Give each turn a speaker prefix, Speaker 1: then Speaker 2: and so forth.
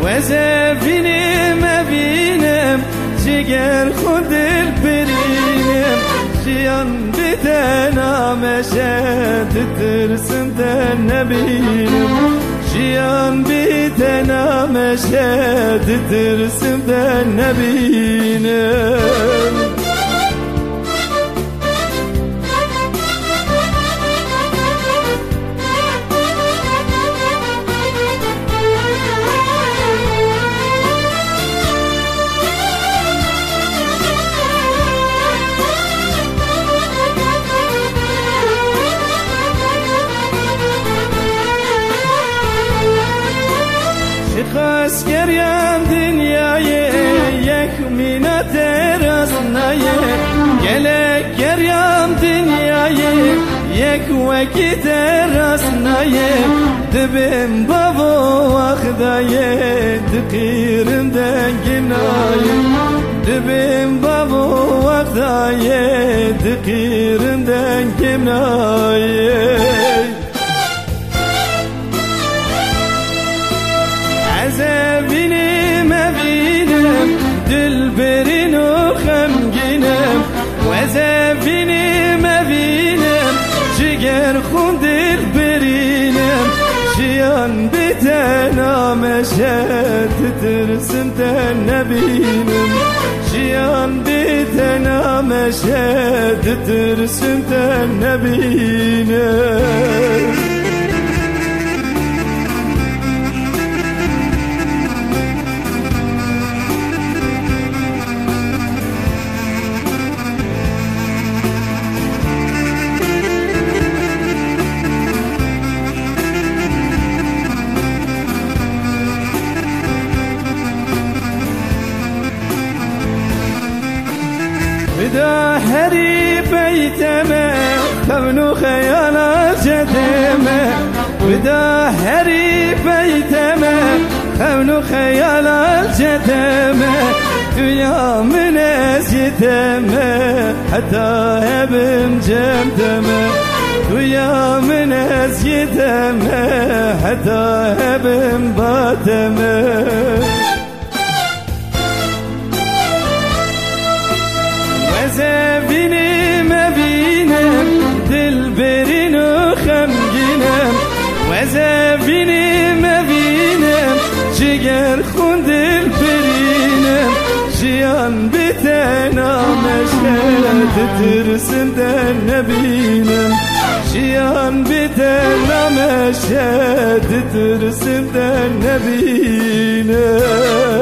Speaker 1: وزفینم بینم جگر خود دل برینم جیان بدنامشه تترسندن نبینم جیان بدنامشه تترسندن نبینم خواست گریم دنیای یک مینت رسنایه گلک گریم دنیای یک وقت رسنایه دبیم بابا وقتایه دقیرم دنگنایه دبیم بابا وقتایه دقیرم دنگنایه زبینم بینم دل برین و خمگینم و زبینم بینم جگر خون دل برینم جیان بتنامشه تترسم تن نبینم جیان بتنامشه تترسم تن نبینم بدا هری بیتمه خونو خیالات جدمه بدا هری بیتمه خونو خیالات جدمه تویا من ازیتمه حتی هبم جمدمه تویا من ازیتمه حتی هبم باتمه زبینم بینم دل برین و خمگینم و زبینم بینم جگر خون دل برینم جیان بتنامشه تترسندن نبینم جیان بتنامشه تترسندن نبینم